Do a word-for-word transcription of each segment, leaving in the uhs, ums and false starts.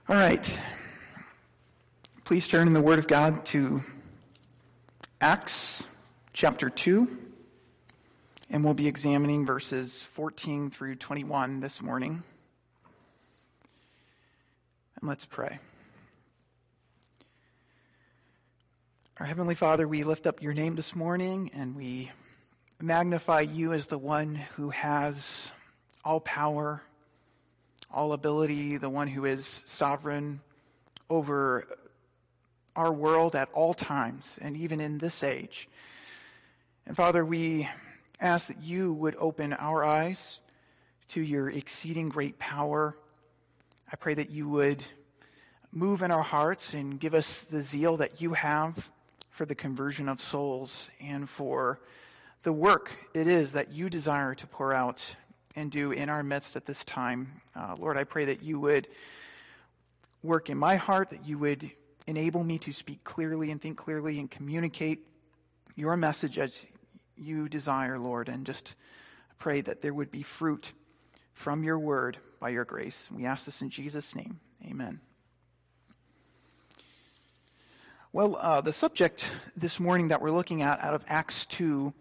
All right. Please turn in the Word of God to Acts chapter two, and we'll be examining verses fourteen through twenty-one this morning. And let's pray. Our Heavenly Father, we lift up your name this morning, and we magnify you as the one who has all power, all ability, the one who is sovereign over our world at all times, and even in this age. And Father, we ask that you would open our eyes to your exceeding great power. I pray that you would move in our hearts and give us the zeal that you have for the conversion of souls and for the work it is that you desire to pour out and do in our midst at this time. Uh, Lord, I pray that you would work in my heart, that you would enable me to speak clearly and think clearly and communicate your message as you desire, Lord, and just pray that there would be fruit from your word by your grace. We ask this in Jesus' name. Amen. Well, uh, the subject this morning that we're looking at out of Acts two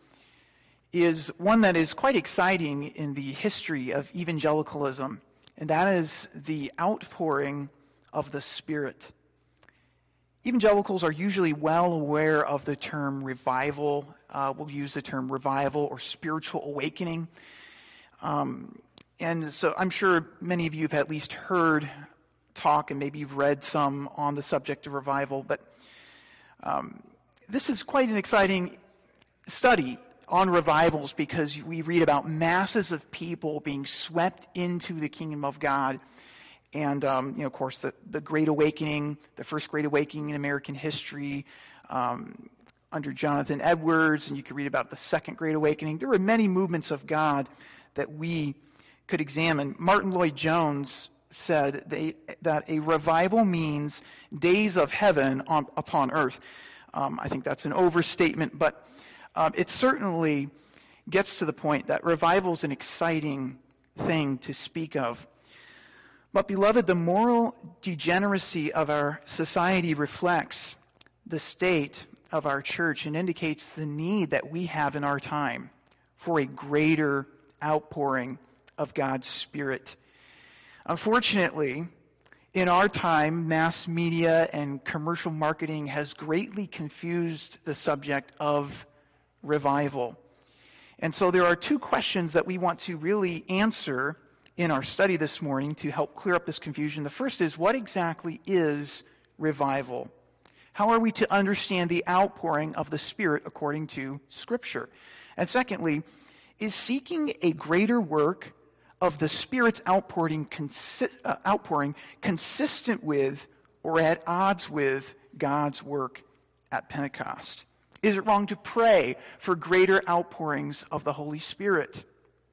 is one that is quite exciting in the history of evangelicalism, and that is the outpouring of the Spirit. Evangelicals are usually well aware of the term revival. Uh, we'll use the term revival or spiritual awakening. Um, and so I'm sure many of you have at least heard talk, and maybe you've read some on the subject of revival, but um, this is quite an exciting study on revivals, because we read about masses of people being swept into the kingdom of God. And, um, you know, of course, the, the Great Awakening, the first Great Awakening in American history, um, under Jonathan Edwards, and you can read about the Second Great Awakening. There were many movements of God that we could examine. Martin Lloyd-Jones said they, that a revival means days of heaven on, upon earth. Um, I think that's an overstatement, but Um, it certainly gets to the point that revival is an exciting thing to speak of. But beloved, the moral degeneracy of our society reflects the state of our church and indicates the need that we have in our time for a greater outpouring of God's Spirit. Unfortunately, in our time, mass media and commercial marketing has greatly confused the subject of revival. And so there are two questions that we want to really answer in our study this morning to help clear up this confusion. The first is, what exactly is revival? How are we to understand the outpouring of the Spirit according to Scripture? And secondly, is seeking a greater work of the Spirit's outpouring, consi- uh, outpouring consistent with or at odds with God's work at Pentecost? Is it wrong to pray for greater outpourings of the Holy Spirit?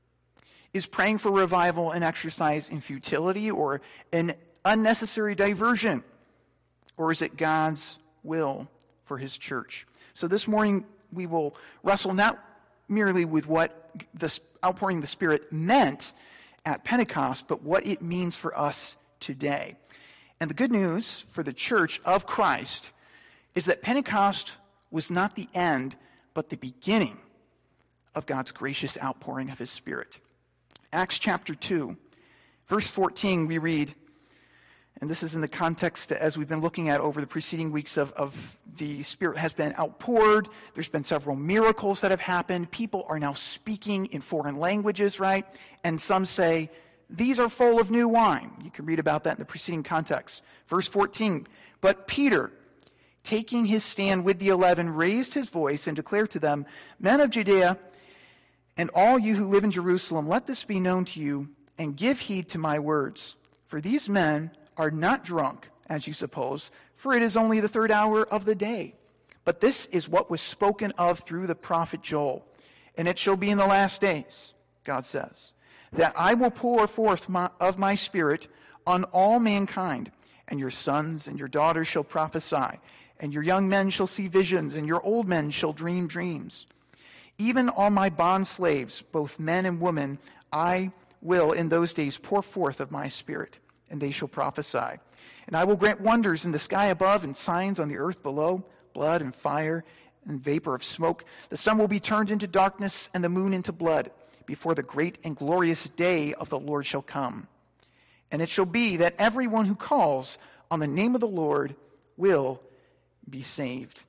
Is praying for revival an exercise in futility or an unnecessary diversion? Or is it God's will for his church? So this morning we will wrestle not merely with what the outpouring of the Spirit meant at Pentecost, but what it means for us today. And the good news for the church of Christ is that Pentecost was not the end, but the beginning of God's gracious outpouring of his Spirit. Acts chapter two, verse fourteen, we read, and this is in the context as we've been looking at over the preceding weeks of, of the Spirit has been outpoured. There's been several miracles that have happened. People are now speaking in foreign languages, right? And some say, these are full of new wine. You can read about that in the preceding context. Verse fourteen, but Peter, taking his stand with the eleven, raised his voice and declared to them, men of Judea, and all you who live in Jerusalem, let this be known to you, and give heed to my words. For these men are not drunk, as you suppose, for it is only the third hour of the day. But this is what was spoken of through the prophet Joel. And it shall be in the last days, God says, that I will pour forth my, of my Spirit on all mankind, and your sons and your daughters shall prophesy, and your young men shall see visions, and your old men shall dream dreams. Even all my bondslaves, both men and women, I will in those days pour forth of my Spirit, and they shall prophesy. And I will grant wonders in the sky above and signs on the earth below, blood and fire and vapor of smoke. The sun will be turned into darkness and the moon into blood before the great and glorious day of the Lord shall come. And it shall be that everyone who calls on the name of the Lord will be saved.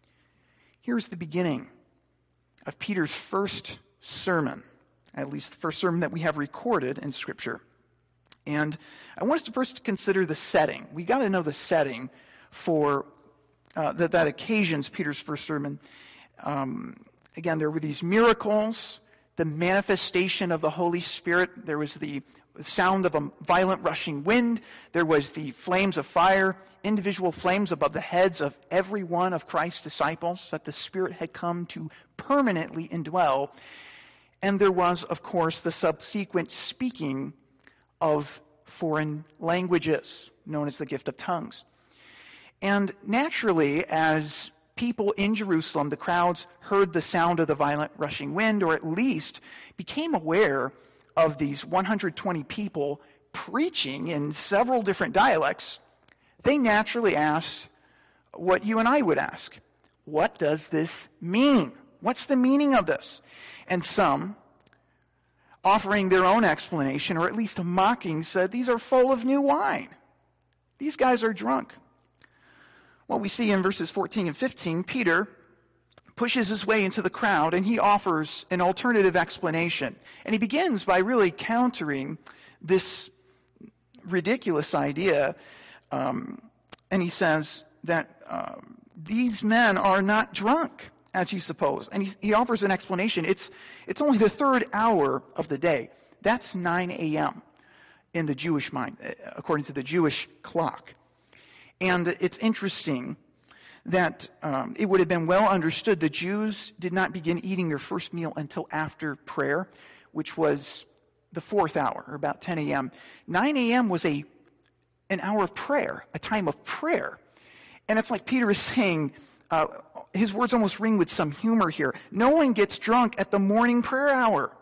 Here's the beginning of Peter's first sermon, at least the first sermon that we have recorded in Scripture. And I want us to first consider the setting. We got to know the setting for uh, that, that occasions Peter's first sermon. Um, again, there were these miracles, the manifestation of the Holy Spirit. There was the sound of a violent rushing wind. There was the flames of fire, individual flames above the heads of every one of Christ's disciples that the Spirit had come to permanently indwell. And there was, of course, the subsequent speaking of foreign languages, known as the gift of tongues. And naturally, as people in Jerusalem, the crowds heard the sound of the violent rushing wind, or at least became aware of these one hundred twenty people preaching in several different dialects, they naturally asked what you and I would ask. What does this mean? What's the meaning of this? And some, offering their own explanation, or at least mocking, said, these are full of new wine. These guys are drunk. Well, we see in verses fourteen and fifteen, Peter pushes his way into the crowd, and he offers an alternative explanation. And he begins by really countering this ridiculous idea. Um, and he says that um, these men are not drunk, as you suppose. And he, he offers an explanation. It's, it's only the third hour of the day. That's nine a.m. in the Jewish mind, according to the Jewish clock. And it's interesting that um, it would have been well understood the Jews did not begin eating their first meal until after prayer, which was the fourth hour, or about ten a.m. nine a.m. was a an hour of prayer, a time of prayer. And it's like Peter is saying, uh, his words almost ring with some humor here. No one gets drunk at the morning prayer hour.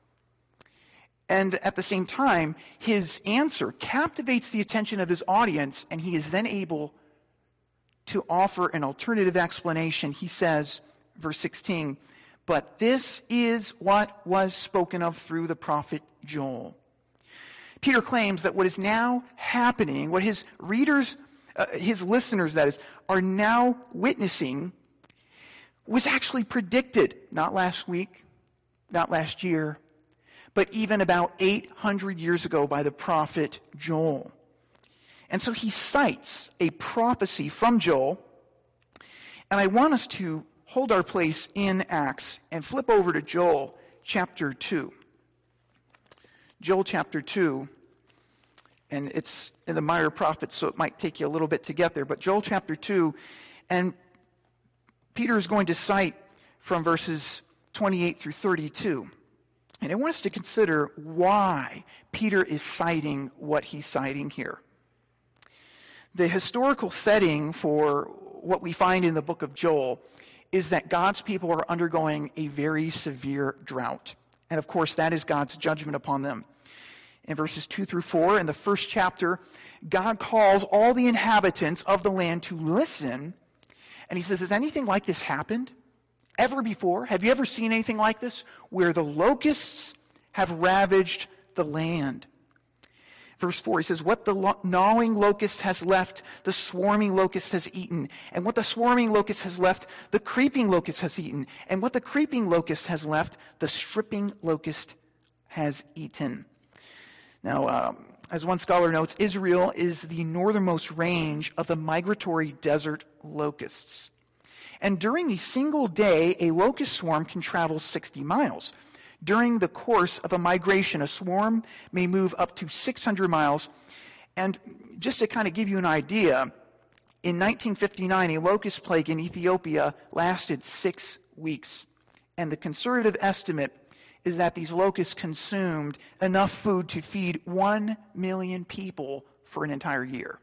And at the same time, his answer captivates the attention of his audience, and he is then able to offer an alternative explanation. He says, verse sixteen, but this is what was spoken of through the prophet Joel. Peter claims that what is now happening, what his readers, uh, his listeners, that is, are now witnessing, was actually predicted, not last week, not last year, but even about eight hundred years ago by the prophet Joel. And so he cites a prophecy from Joel, and I want us to hold our place in Acts and flip over to Joel chapter two. Joel chapter two, and it's in the Minor Prophets, so it might take you a little bit to get there, but Joel chapter two, and Peter is going to cite from verses twenty-eight through thirty-two. And I want us to consider why Peter is citing what he's citing here. The historical setting for what we find in the book of Joel is that God's people are undergoing a very severe drought. And of course, that is God's judgment upon them. In verses two through four, in the first chapter, God calls all the inhabitants of the land to listen. And he says, has anything like this happened ever before? Have you ever seen anything like this? Where the locusts have ravaged the land. Verse four, he says, what the lo- gnawing locust has left, the swarming locust has eaten. And what the swarming locust has left, the creeping locust has eaten. And what the creeping locust has left, the stripping locust has eaten. Now, um, as one scholar notes, Israel is the northernmost range of the migratory desert locusts. And during a single day, a locust swarm can travel sixty miles. During the course of a migration, a swarm may move up to six hundred miles. And just to kind of give you an idea, in nineteen fifty-nine, a locust plague in Ethiopia lasted six weeks. And the conservative estimate is that these locusts consumed enough food to feed one million people for an entire year.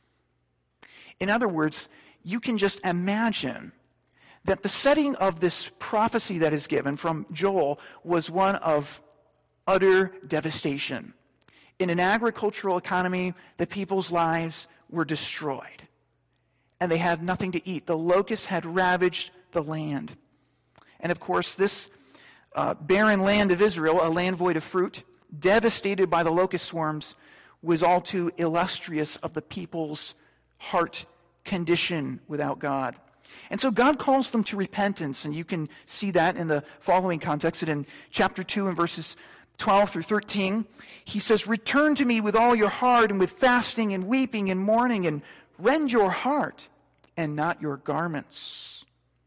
In other words, you can just imagine that the setting of this prophecy that is given from Joel was one of utter devastation. in an agricultural economy, the people's lives were destroyed. And they had nothing to eat. The locusts had ravaged the land. And of course, this uh, barren land of Israel, a land void of fruit, devastated by the locust swarms, was all too illustrious of the people's heart condition without God. And so God calls them to repentance, and you can see that in the following context. And in chapter two and verses twelve through thirteen, he says, "Return to me with all your heart and with fasting and weeping and mourning, and rend your heart and not your garments."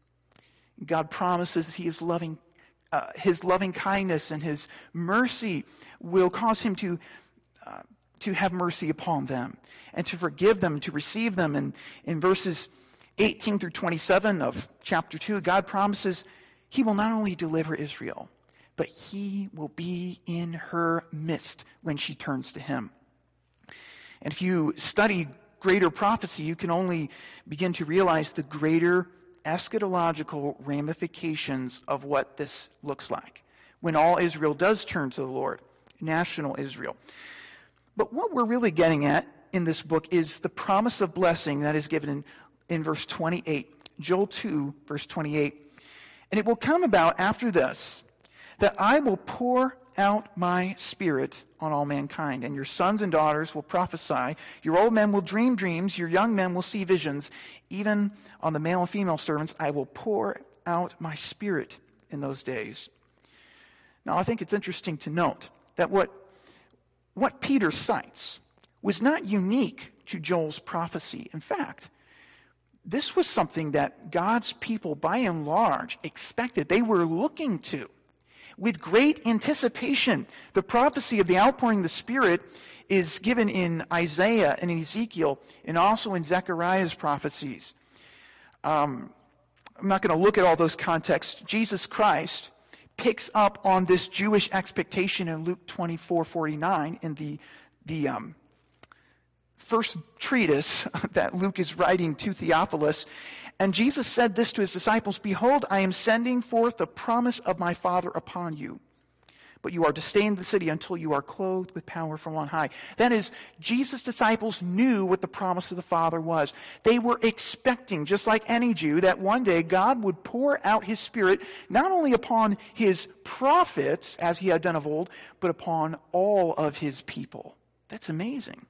God promises he is loving, uh, his loving kindness and his mercy will cause him to uh, to have mercy upon them and to forgive them, to receive them. And in verses eighteen through twenty-seven of chapter two, God promises he will not only deliver Israel, but he will be in her midst when she turns to him. And if you study greater prophecy, you can only begin to realize the greater eschatological ramifications of what this looks like when all Israel does turn to the Lord, national Israel. But what we're really getting at in this book is the promise of blessing that is given in, in verse twenty-eight, Joel two, verse twenty-eight. "And it will come about after this, that I will pour out my spirit on all mankind, and your sons and daughters will prophesy, your old men will dream dreams, your young men will see visions, even on the male and female servants I will pour out my spirit in those days." Now, I think it's interesting to note that what, what Peter cites was not unique to Joel's prophecy. In fact, this was something that God's people, by and large, expected. They were looking to. With great anticipation, the prophecy of the outpouring of the Spirit is given in Isaiah and in Ezekiel and also in Zechariah's prophecies. Um, I'm not going to look at all those contexts. Jesus Christ picks up on this Jewish expectation in Luke twenty-four forty-nine in the, the um, first treatise that Luke is writing to Theophilus. And Jesus said this to his disciples, "Behold, I am sending forth the promise of my Father upon you. But you are to stay in the city until you are clothed with power from on high." That is, Jesus' disciples knew what the promise of the Father was. They were expecting, just like any Jew, that one day God would pour out his Spirit not only upon his prophets, as he had done of old, but upon all of his people. That's amazing.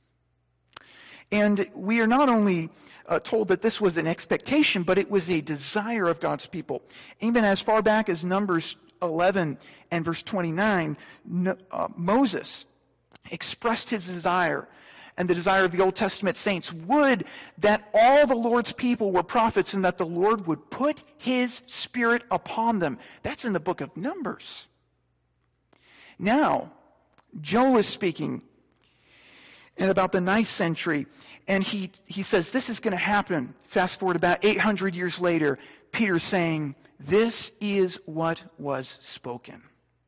And we are not only uh, told that this was an expectation, but it was a desire of God's people. Even as far back as Numbers eleven and verse twenty-nine, no, uh, Moses expressed his desire, and the desire of the Old Testament saints would that all the Lord's people were prophets and that the Lord would put his Spirit upon them. That's in the book of Numbers. Now, Joel is speaking in about the ninth century, and he, he says this is going to happen. Fast forward about eight hundred years later, Peter's saying, this is what was spoken.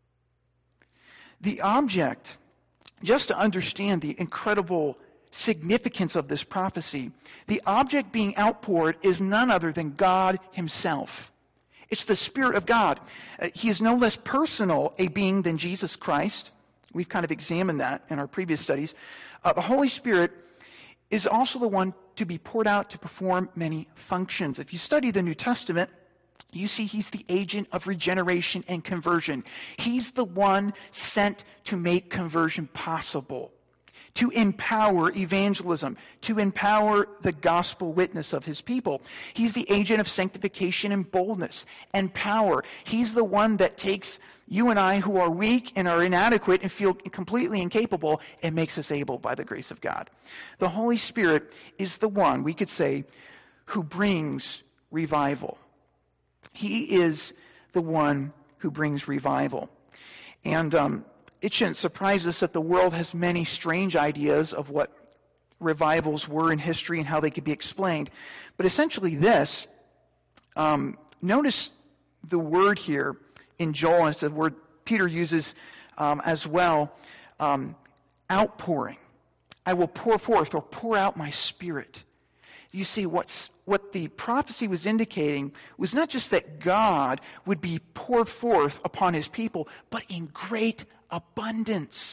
The object, just to understand the incredible significance of this prophecy, the object being outpoured is none other than God himself. It's the Spirit of God. Uh, he is no less personal a being than Jesus Christ. We've kind of examined that in our previous studies. Uh, the Holy Spirit is also the one to be poured out to perform many functions. If you study the New Testament, you see he's the agent of regeneration and conversion. He's the one sent to make conversion possible, to empower evangelism, to empower the gospel witness of his people. He's the agent of sanctification and boldness and power. He's the one that takes you and I, who are weak and are inadequate and feel completely incapable, and makes us able by the grace of God. The Holy Spirit is the one, we could say, who brings revival. He is the one who brings revival. And um, it shouldn't surprise us that the world has many strange ideas of what revivals were in history and how they could be explained. But essentially this, um, notice the word here in Joel, and it's a word Peter uses um, as well, um, outpouring. I will pour forth or pour out my Spirit. You see, what's, what the prophecy was indicating was not just that God would be poured forth upon his people, but in great abundance.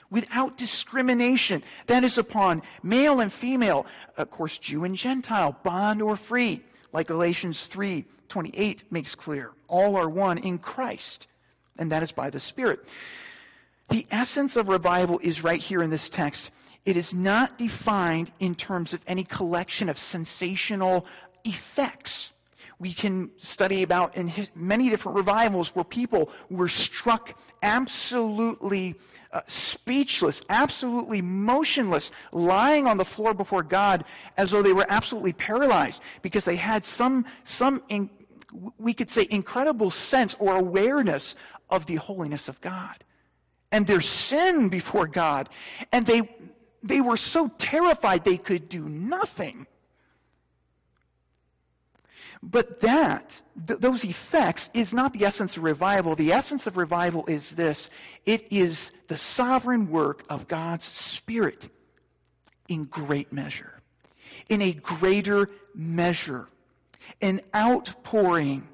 without discrimination. That is upon male and female, of course, Jew and Gentile, bond or free, like Galatians three twenty-eight makes clear. All are one in Christ, and that is by the Spirit. The essence of revival is right here in this text. It is not defined in terms of any collection of sensational effects. We can study about in his, many different revivals where people were struck absolutely uh, speechless, absolutely motionless, lying on the floor before God as though they were absolutely paralyzed because they had some, some in, we could say, incredible sense or awareness of the holiness of God and their sin before God. And they, they were so terrified they could do nothing. But that, th- those effects, is not the essence of revival. The essence of revival is this. It is the sovereign work of God's Spirit in great measure. In a greater measure. An outpouring.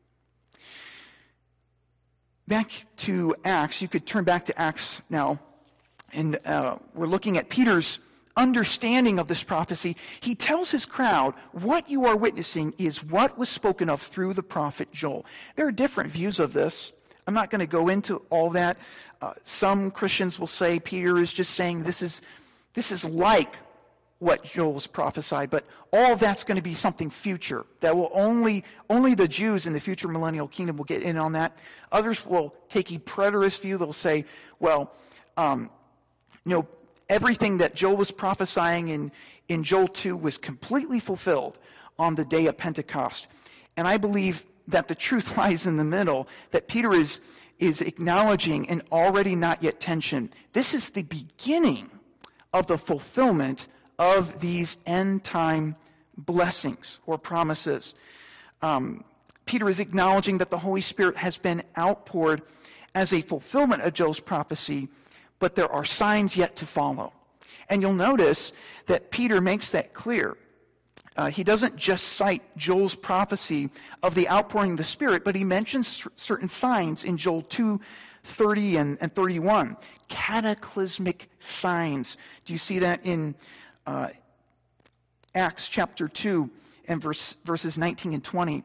Back to Acts. You could turn back to Acts now. And uh, we're looking at Peter's understanding of this prophecy. He tells his crowd, what you are witnessing is what was spoken of through the prophet Joel. There are different views of this. I'm not going to go into all that. Uh, some Christians will say Peter is just saying this is this is like what Joel's prophesied, but all of that's going to be something future. That will only only the Jews in the future millennial kingdom will get in on that. Others will take a preterist view. They'll say, well, um, you know, everything that Joel was prophesying in, in Joel two was completely fulfilled on the day of Pentecost. And I believe that the truth lies in the middle, that Peter is, is acknowledging an already not yet tension. This is the beginning of the fulfillment of these end-time blessings or promises. Um, Peter is acknowledging that the Holy Spirit has been outpoured as a fulfillment of Joel's prophecy, but there are signs yet to follow. And you'll notice that Peter makes that clear. Uh, he doesn't just cite Joel's prophecy of the outpouring of the Spirit, but he mentions c- certain signs in Joel two thirty and, and thirty-one. Cataclysmic signs. Do you see that in uh, Acts chapter two and verse, verses nineteen and twenty?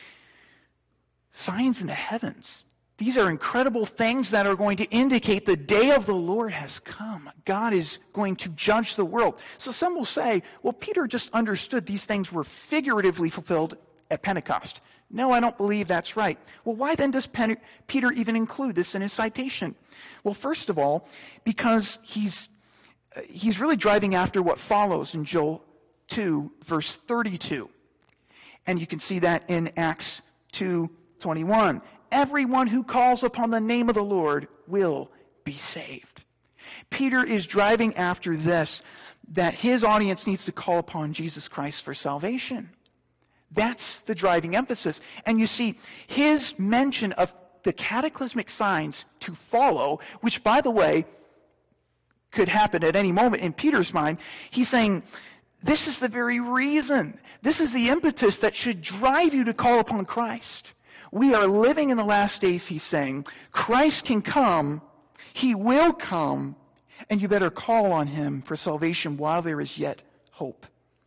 Signs in the heavens. These are incredible things that are going to indicate the day of the Lord has come. God is going to judge the world. So some will say, well, Peter just understood these things were figuratively fulfilled at Pentecost. No, I don't believe that's right. Well, why then does Pen- Peter even include this in his citation? Well, first of all, because he's, uh, he's really driving after what follows in Joel two, verse thirty-two. And you can see that in Acts two twenty-one. Everyone who calls upon the name of the Lord will be saved. Peter is driving after this, that his audience needs to call upon Jesus Christ for salvation. That's the driving emphasis. And you see, his mention of the cataclysmic signs to follow, which, by the way, could happen at any moment in Peter's mind, he's saying, this is the very reason, this is the impetus that should drive you to call upon Christ. We are living in the last days, he's saying. Christ can come, he will come, and you better call on him for salvation while there is yet hope.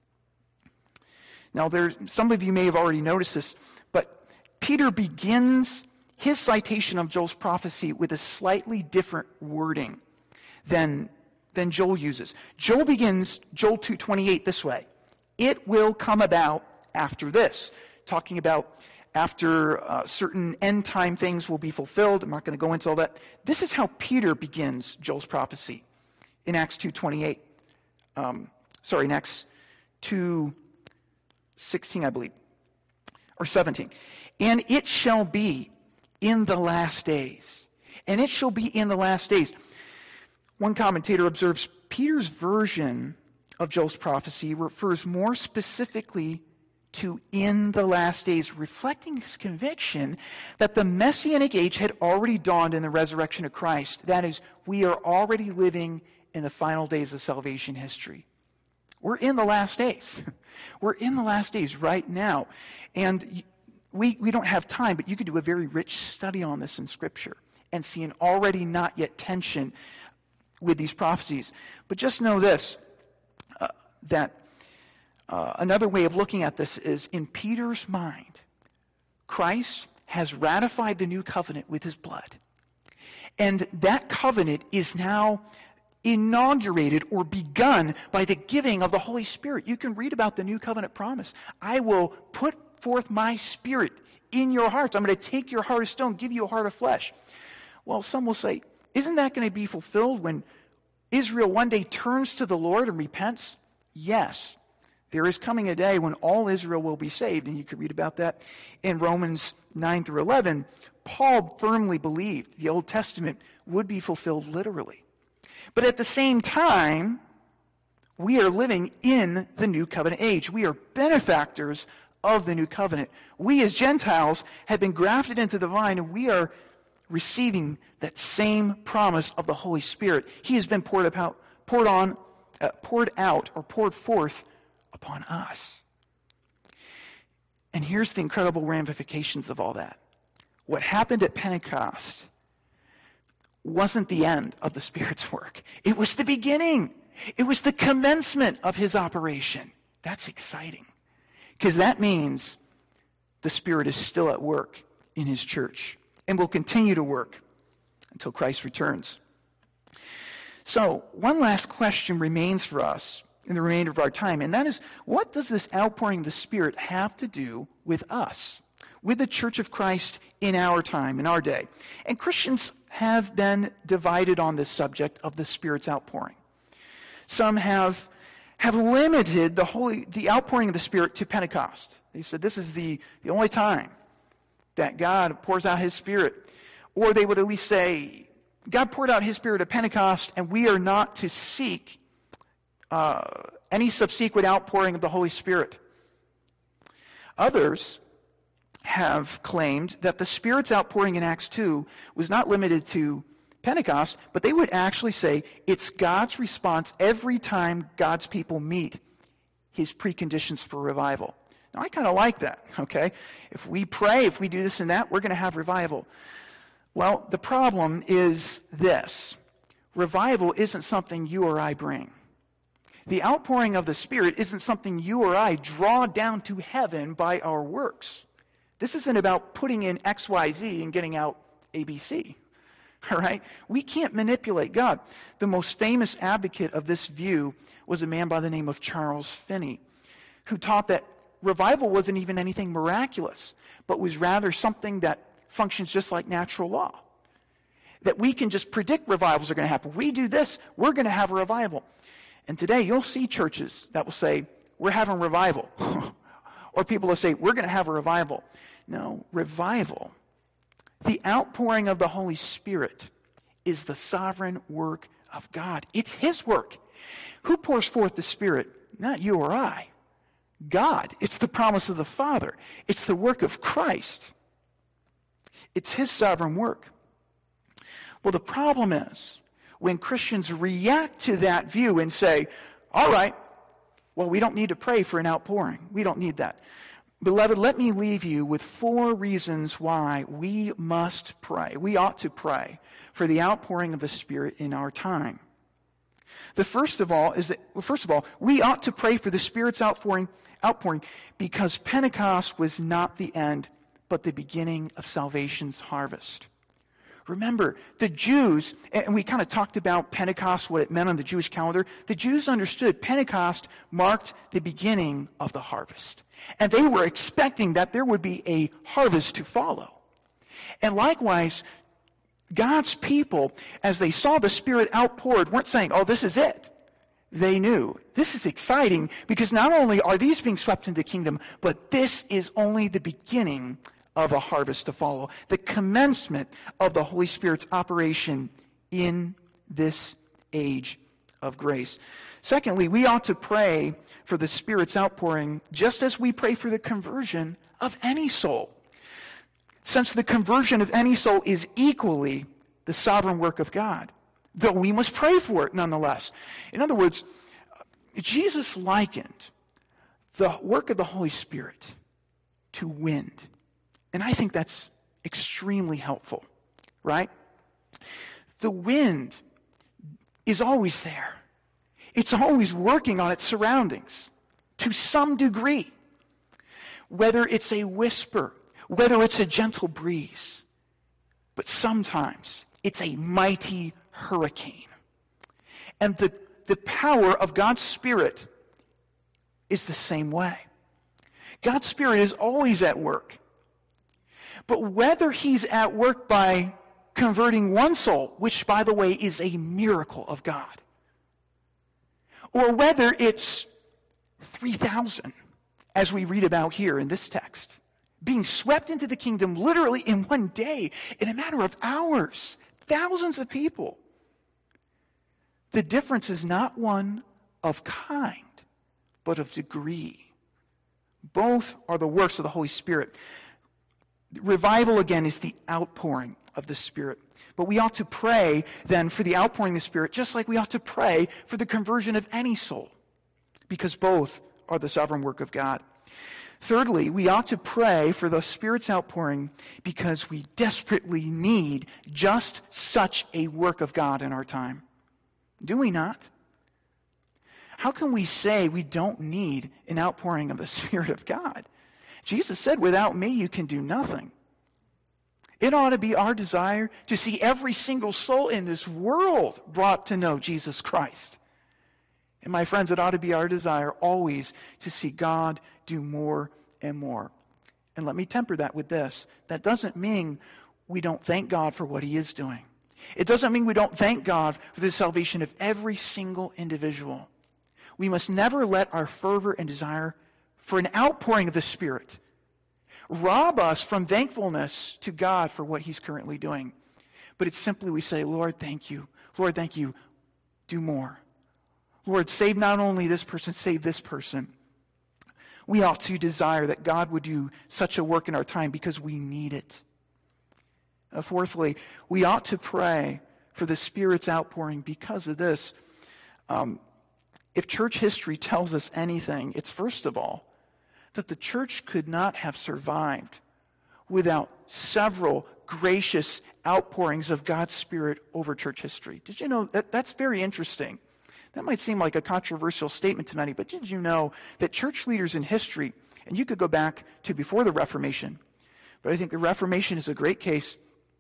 Now, there's, some of you may have already noticed this, but Peter begins his citation of Joel's prophecy with a slightly different wording than, than Joel uses. Joel begins Joel two twenty-eight this way. It will come about after this, talking about after uh, certain end-time things will be fulfilled. I'm not going to go into all that. This is how Peter begins Joel's prophecy in Acts two twenty-eight. Um, sorry, in Acts two sixteen, I believe, or seventeen. And it shall be in the last days. And it shall be in the last days. One commentator observes Peter's version of Joel's prophecy refers more specifically to in the last days, reflecting his conviction that the Messianic age had already dawned in the resurrection of Christ. That is, we are already living in the final days of salvation history. We're in the last days. We're in the last days right now. And we, we don't have time, but you could do a very rich study on this in Scripture and see an already not yet tension with these prophecies. But just know this, uh, that uh, another way of looking at this is, in Peter's mind, Christ has ratified the new covenant with his blood. And that covenant is now inaugurated or begun by the giving of the Holy Spirit. You can read about the new covenant promise. I will put forth my Spirit in your hearts. I'm going to take your heart of stone, give you a heart of flesh. Well, some will say, isn't that going to be fulfilled when Israel one day turns to the Lord and repents? Yes. There is coming a day when all Israel will be saved, and you can read about that in Romans nine through eleven. Paul firmly believed the Old Testament would be fulfilled literally. But at the same time, we are living in the new covenant age. We are benefactors of the new covenant. We as Gentiles have been grafted into the vine, and we are receiving that same promise of the Holy Spirit. He has been poured out, poured on, uh, poured out, or poured forth upon us. And here's the incredible ramifications of all that. What happened at Pentecost wasn't the end of the Spirit's work. It was the beginning. It was the commencement of his operation. That's exciting, because that means the Spirit is still at work in his church and will continue to work until Christ returns. So, one last question remains for us in the remainder of our time, and that is, what does this outpouring of the Spirit have to do with us, with the Church of Christ in our time, in our day? And Christians have been divided on this subject of the Spirit's outpouring. Some have have limited the holy the outpouring of the Spirit to Pentecost. They said this is the, the only time that God pours out his Spirit. Or they would at least say, God poured out his Spirit at Pentecost, and we are not to seek uh, any subsequent outpouring of the Holy Spirit. Others have claimed that the Spirit's outpouring in Acts two was not limited to Pentecost, but they would actually say it's God's response every time God's people meet his preconditions for revival. Now, I kind of like that, okay? If we pray, if we do this and that, we're going to have revival. Well, the problem is this. Revival isn't something you or I bring. The outpouring of the Spirit isn't something you or I draw down to heaven by our works. This isn't about putting in X Y Z and getting out A B C. All right? We can't manipulate God. The most famous advocate of this view was a man by the name of Charles Finney, who taught that revival wasn't even anything miraculous, but was rather something that functions just like natural law. That we can just predict revivals are going to happen. We do this, we're going to have a revival. And today you'll see churches that will say, we're having revival. Or people will say, we're going to have a revival. No, revival, the outpouring of the Holy Spirit, is the sovereign work of God. It's his work. Who pours forth the Spirit? Not you or I. God. It's the promise of the Father. It's the work of Christ. It's his sovereign work. Well, the problem is when Christians react to that view and say, all right, well, we don't need to pray for an outpouring. We don't need that. Beloved, let me leave you with four reasons why we must pray. We ought to pray for the outpouring of the Spirit in our time. The first of all is that, well, first of all, we ought to pray for the Spirit's outpouring, outpouring because Pentecost was not the end, but the beginning of salvation's harvest. Remember, the Jews, and we kind of talked about Pentecost, what it meant on the Jewish calendar. The Jews understood Pentecost marked the beginning of the harvest. And they were expecting that there would be a harvest to follow. And likewise, God's people, as they saw the Spirit outpoured, weren't saying, oh, this is it. They knew, this is exciting because not only are these being swept into the kingdom, but this is only the beginning of a harvest to follow, the commencement of the Holy Spirit's operation in this age of grace. Secondly, we ought to pray for the Spirit's outpouring just as we pray for the conversion of any soul, since the conversion of any soul is equally the sovereign work of God, though we must pray for it nonetheless. In other words, Jesus likened the work of the Holy Spirit to wind. And I think that's extremely helpful, right? The wind is always there. It's always working on its surroundings to some degree. Whether it's a whisper, whether it's a gentle breeze, but sometimes it's a mighty hurricane. And the, the power of God's Spirit is the same way. God's Spirit is always at work. But whether he's at work by converting one soul, which, by the way, is a miracle of God, or whether it's three thousand, as we read about here in this text, being swept into the kingdom literally in one day, in a matter of hours, thousands of people, the difference is not one of kind, but of degree. Both are the works of the Holy Spirit. Revival, again, is the outpouring of the Spirit. But we ought to pray, then, for the outpouring of the Spirit, just like we ought to pray for the conversion of any soul, because both are the sovereign work of God. Thirdly, we ought to pray for the Spirit's outpouring because we desperately need just such a work of God in our time. Do we not? How can we say we don't need an outpouring of the Spirit of God? Jesus said, without me, you can do nothing. It ought to be our desire to see every single soul in this world brought to know Jesus Christ. And my friends, it ought to be our desire always to see God do more and more. And let me temper that with this. That doesn't mean we don't thank God for what he is doing. It doesn't mean we don't thank God for the salvation of every single individual. We must never let our fervor and desire for an outpouring of the Spirit rob us from thankfulness to God for what he's currently doing. But it's simply we say, Lord, thank you. Lord, thank you. Do more. Lord, save not only this person, save this person. We ought to desire that God would do such a work in our time because we need it. Uh, fourthly, we ought to pray for the Spirit's outpouring because of this. Um, if church history tells us anything, it's first of all that the church could not have survived without several gracious outpourings of God's Spirit over church history. Did you know that? That's very interesting. That might seem like a controversial statement to many, but did you know that church leaders in history, and you could go back to before the Reformation, but I think the Reformation is a great case.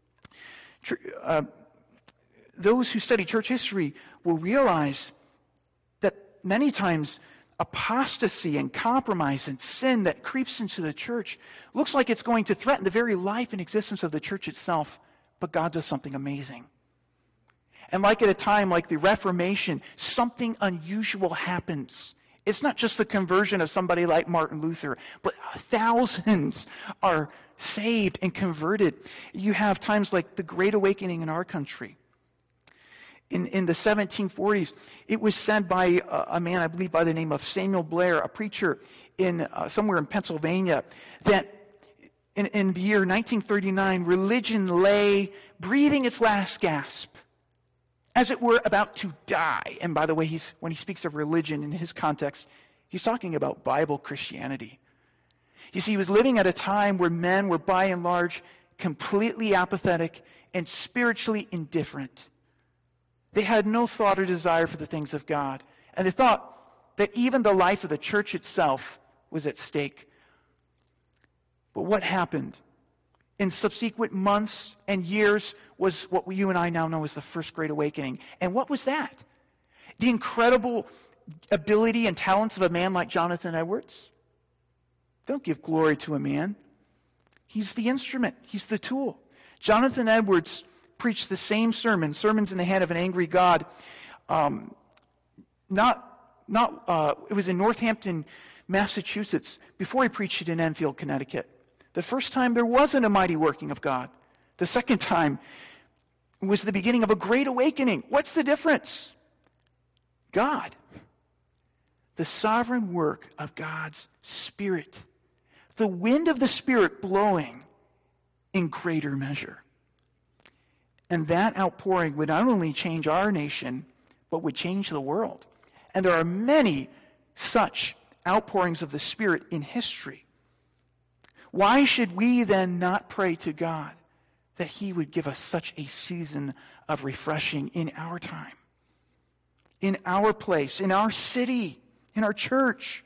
Uh, those who study church history will realize that many times apostasy and compromise and sin that creeps into the church looks like it's going to threaten the very life and existence of the church itself, but God does something amazing. And like at a time like the Reformation, something unusual happens. It's not just the conversion of somebody like Martin Luther, but thousands are saved and converted. You have times like the Great Awakening in our country. In, in the seventeen forties, it was said by a, a man, I believe by the name of Samuel Blair, a preacher in uh, somewhere in Pennsylvania, that in, in the year nineteen thirty-nine, religion lay breathing its last gasp, as it were about to die. And by the way, he's, when he speaks of religion in his context, he's talking about Bible Christianity. You see, he was living at a time where men were by and large completely apathetic and spiritually indifferent. They had no thought or desire for the things of God. And they thought that even the life of the church itself was at stake. But what happened in subsequent months and years was what you and I now know as the First Great Awakening. And what was that? The incredible ability and talents of a man like Jonathan Edwards? Don't give glory to a man. He's the instrument. He's the tool. Jonathan Edwards preached the same sermon, Sermons in the Hand of an Angry God. Um, not, not. Uh, it was in Northampton, Massachusetts, before he preached it in Enfield, Connecticut. The first time there wasn't a mighty working of God. The second time was the beginning of a great awakening. What's the difference? God. The sovereign work of God's Spirit. The wind of the Spirit blowing in greater measure. And that outpouring would not only change our nation, but would change the world. And there are many such outpourings of the Spirit in history. Why should we then not pray to God that he would give us such a season of refreshing in our time? in our place, in our city, in our church.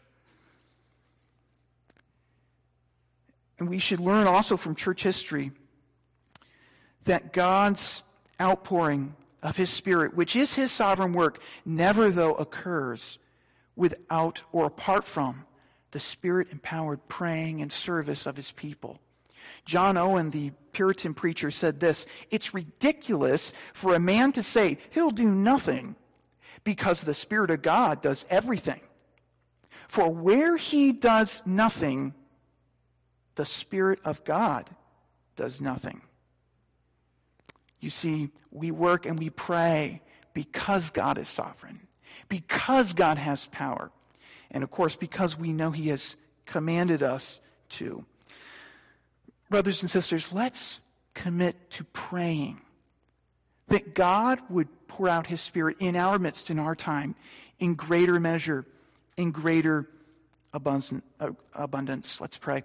And we should learn also from church history that God's outpouring of his Spirit, which is his sovereign work, never, though, occurs without or apart from the Spirit-empowered praying and service of his people. John Owen, the Puritan preacher, said this: "It's ridiculous for a man to say he'll do nothing because the Spirit of God does everything. For where he does nothing, the Spirit of God does nothing." You see, we work and we pray because God is sovereign, because God has power, and of course, because we know he has commanded us to. Brothers and sisters, let's commit to praying that God would pour out his Spirit in our midst, in our time, in greater measure, in greater abundance. Let's pray.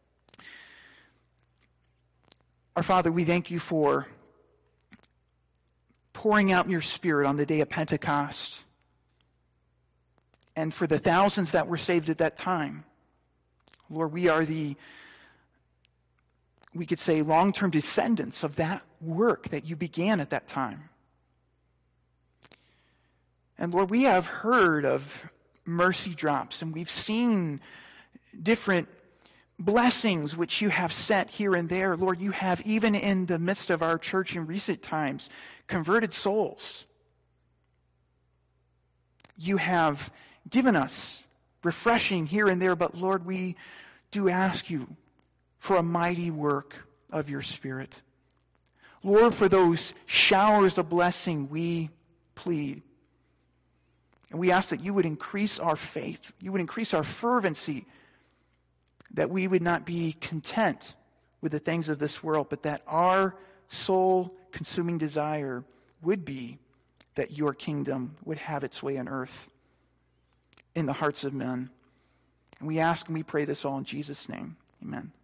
Our Father, we thank you for pouring out your Spirit on the day of Pentecost, and for the thousands that were saved at that time. Lord, we are the, we could say, long-term descendants of that work that you began at that time. And Lord, we have heard of mercy drops, and we've seen different blessings which you have sent here and there. Lord, you have, even in the midst of our church in recent times, converted souls. You have given us refreshing here and there, but Lord, we do ask you for a mighty work of your Spirit. Lord, for those showers of blessing we plead. And we ask that you would increase our faith, you would increase our fervency, that we would not be content with the things of this world, but that our soul-consuming desire would be that your kingdom would have its way on earth in the hearts of men. And we ask and we pray this all in Jesus' name. Amen.